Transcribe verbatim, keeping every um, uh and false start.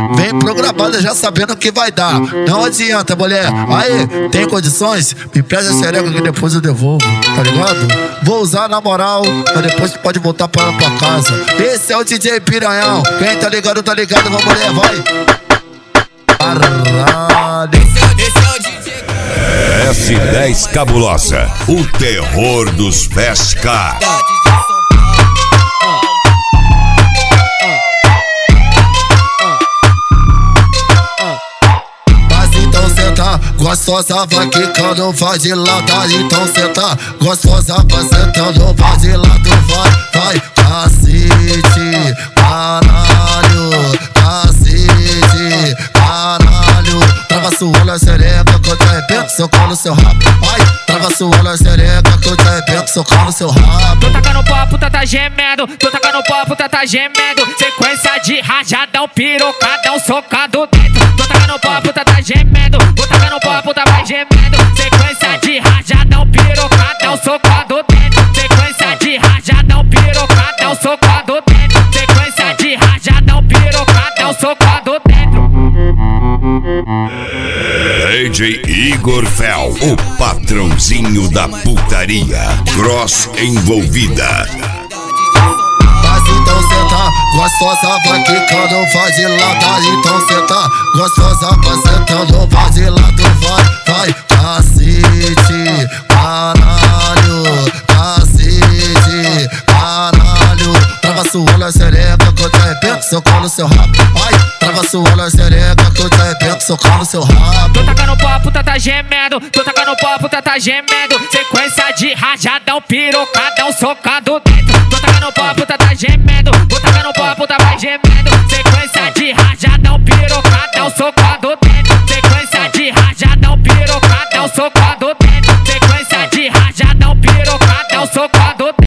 vem programada já sabendo que vai dar. Não adianta, mulher. Aí, tem condições? Me presta a xereca que depois eu devolvo, tá ligado? Vou usar na moral, mas depois tu pode voltar para tua casa. Esse é o D J Piranhão. Quem tá ligado, tá ligado, vamos mulher, vai. Caralho. Esse é o D J S dez Cabulosa, o terror dos Vesca. Gostosa vai quicando, vai de lado, então cê tá. Gostosa vai sentando, vai de lado, vai, vai. Cacete, caralho, cacete, caralho. Trava sua olha xereca que eu te arrebento, socando seu rabo. Vai, trava sua olha xereca que eu te arrebento, socando seu rabo. Tô tacando pó, a puta tá gemendo. Tô tacando pó, a puta tá gemendo. Sequência de rajadão, pirocadão, socado dentro. Tô tacando pó, a puta tá gemendo. Tô tacando pó, a puta vai gemendo. Sequência de rajadão, pirocadão, socado dentro. Sequência de rajadão, pirocadão, socado dentro. Sequência de rajadão, pirocadão, socado dentro. D J Igor Fel, o patrãozinho da putaria. Cross envolvida. Mas então cê tá, gostosa vai quicando, vai de lado, então cê tá. Gostosa vai sentando, vai de lado, vai, vai. Cacete, caralho, cacete, caralho. Trava sua olha xereca que eu te arrebento, socando seu rabo. Vai, trava sua olha xereca que eu te arrebento, socando seu rabo. Tô tacando pó, a puta tá gemendo. Tô tacando pó, a puta tá gemendo. Sequência de rajadão, pirocadão, socado dentro. Tô tacando pó, a puta tá gemendo. Tô tacando pó, a puta vai gemendo. Sequência de rajadão.